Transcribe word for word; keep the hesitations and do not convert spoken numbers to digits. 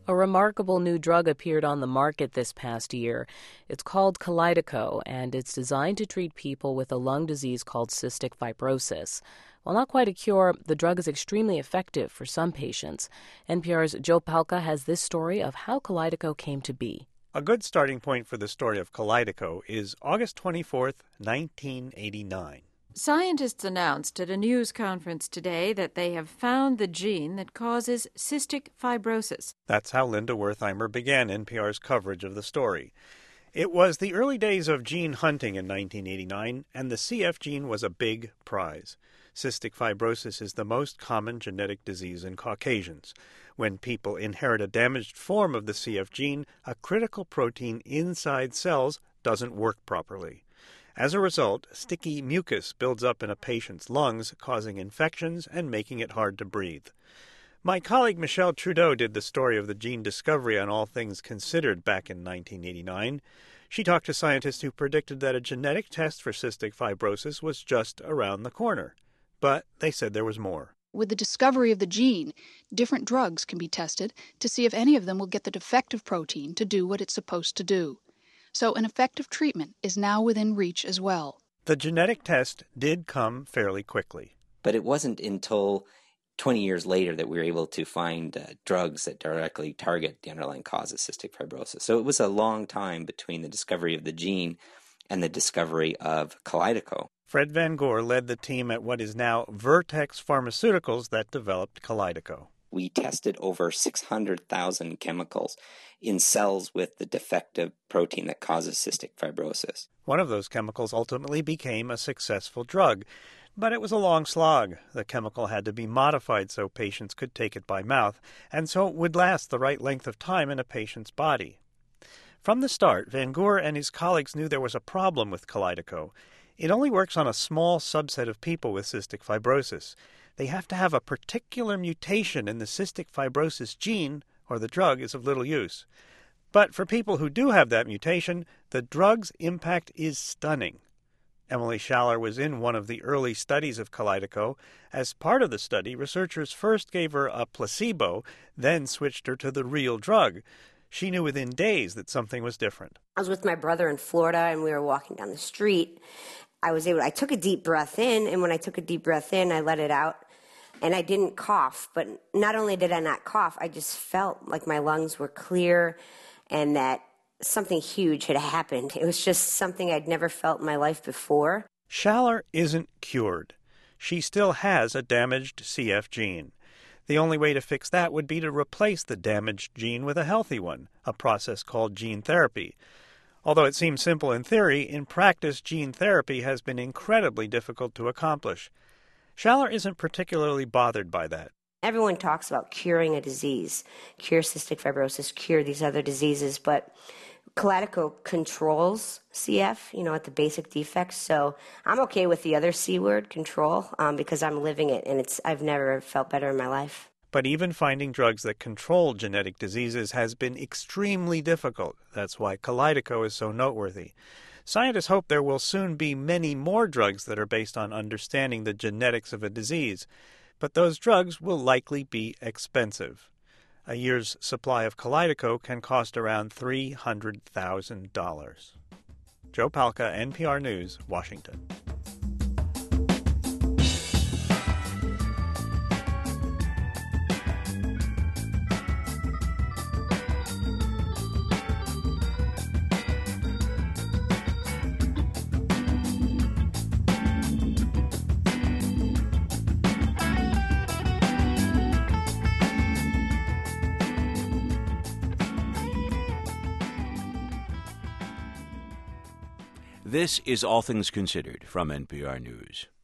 A remarkable new drug appeared on the market this past year. It's called Kalydeco, and it's designed to treat people with a lung disease called cystic fibrosis. While not quite a cure, the drug is extremely effective for some patients. N P R's Joe Palca has this story of how Kalydeco came to be. A good starting point for the story of Kalydeco is August twenty-fourth, nineteen eighty-nine. Scientists announced at a news conference today that they have found the gene that causes cystic fibrosis. That's how Linda Wertheimer began N P R's coverage of the story. It was the early days of gene hunting in nineteen eighty-nine, and the C F gene was a big prize. Cystic fibrosis is the most common genetic disease in Caucasians. When people inherit a damaged form of the C F gene, a critical protein inside cells doesn't work properly. As a result, sticky mucus builds up in a patient's lungs, causing infections and making it hard to breathe. My colleague Michelle Trudeau did the story of the gene discovery on All Things Considered back in nineteen eighty-nine. She talked to scientists who predicted that a genetic test for cystic fibrosis was just around the corner. But they said there was more. With the discovery of the gene, different drugs can be tested to see if any of them will get the defective protein to do what it's supposed to do. So an effective treatment is now within reach as well. The genetic test did come fairly quickly. But it wasn't until twenty years later that we were able to find uh, drugs that directly target the underlying cause of cystic fibrosis. So it was a long time between the discovery of the gene and the discovery of Kalydeco. Fred Van Goor led the team at what is now Vertex Pharmaceuticals that developed Kalydeco. We tested over six hundred thousand chemicals in cells with the defective protein that causes cystic fibrosis. One of those chemicals ultimately became a successful drug, but it was a long slog. The chemical had to be modified so patients could take it by mouth, and so it would last the right length of time in a patient's body. From the start, Van Goor and his colleagues knew there was a problem with Kalydeco. It only works on a small subset of people with cystic fibrosis. They have to have a particular mutation in the cystic fibrosis gene, or the drug is of little use. But for people who do have that mutation, the drug's impact is stunning. Emily Schaller was in one of the early studies of Kalydeco. As part of the study, researchers first gave her a placebo, then switched her to the real drug. She knew within days that something was different. I was with my brother in Florida, and we were walking down the street. I was able, I took a deep breath in, and when I took a deep breath in, I let it out, and I didn't cough. But not only did I not cough, I just felt like my lungs were clear and that something huge had happened. It was just something I'd never felt in my life before. Schaller isn't cured. She still has a damaged C F gene. The only way to fix that would be to replace the damaged gene with a healthy one, a process called gene therapy. Although it seems simple in theory, in practice gene therapy has been incredibly difficult to accomplish. Schaller isn't particularly bothered by that. Everyone talks about curing a disease, cure cystic fibrosis, cure these other diseases, but Kalydeco controls C F, you know, at the basic defects. So I'm okay with the other C word, control, um, because I'm living it, and it's I've never felt better in my life. But even finding drugs that control genetic diseases has been extremely difficult. That's why Kalydeco is so noteworthy. Scientists hope there will soon be many more drugs that are based on understanding the genetics of a disease. But those drugs will likely be expensive. A year's supply of Kalydeco can cost around three hundred thousand dollars. Joe Palca, N P R News, Washington. This is All Things Considered from N P R News.